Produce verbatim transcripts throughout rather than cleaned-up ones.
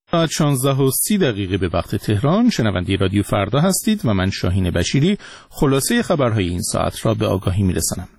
ساعت شانزده و سی دقیقه به وقت تهران. شنونده رادیو فردا هستید و من شاهین بشیری خلاصه خبرهای این ساعت را به آگاهی میرسانم.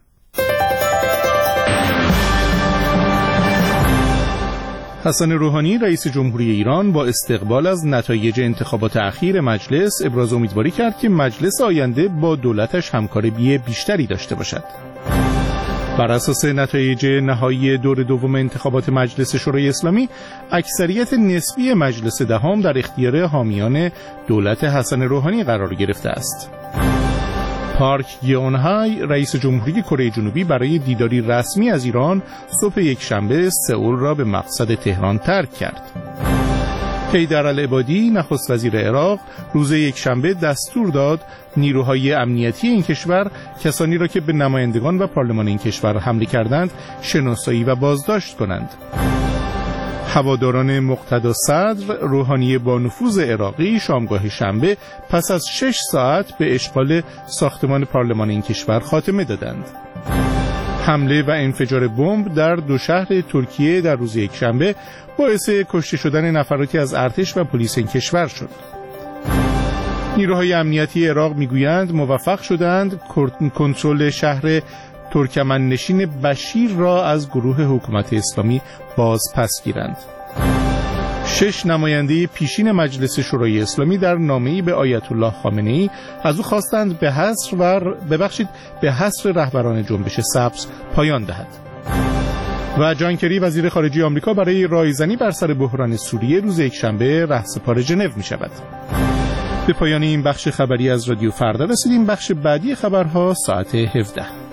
حسن روحانی رئیس جمهوری ایران با استقبال از نتایج انتخابات اخیر مجلس ابراز امیدواری کرد که مجلس آینده با دولتش همکاری بیشتری داشته باشد. بر اساس نتایج نهایی دور دوم انتخابات مجلس شورای اسلامی، اکثریت نسبی مجلس دهم در اختیار حامیان دولت حسن روحانی قرار گرفته است. پارک گیونهای رئیس جمهوری کره جنوبی برای دیداری رسمی از ایران صبح یکشنبه سئول را به مقصد تهران ترک کرد. حیدر العبادی نخست وزیر عراق روز یکشنبه دستور داد نیروهای امنیتی این کشور کسانی را که به نمایندگان و پارلمان این کشور حمله کردند شناسایی و بازداشت کنند. هواداران مقتدا صدر روحانی با نفوذ عراقی شامگاه شنبه پس از شش ساعت به اشغال ساختمان پارلمان این کشور خاتمه دادند. حمله و انفجار بمب در دو شهر ترکیه در روز یکشنبه باعث کشته شدن نفراتی از ارتش و پلیس این کشور شد. نیروهای امنیتی عراق میگویند موفق شدند کنترل شهر ترکمن نشین بشیر را از گروه حکومت اسلامی باز پس گیرند. شش نماینده پیشین مجلس شورای اسلامی در نامه‌ای به آیت الله خامنه‌ای از او خواستند به حصر و ببخشید به حصر رهبران جنبش سبز پایان دهد. و جان کری وزیر خارجه آمریکا برای رایزنی بر سر بحران سوریه روز یکشنبه رهسپار ژنو می شود. به پایان این بخش خبری از رادیو فردا رسیدیم. بخش بعدی خبرها ساعت هفده.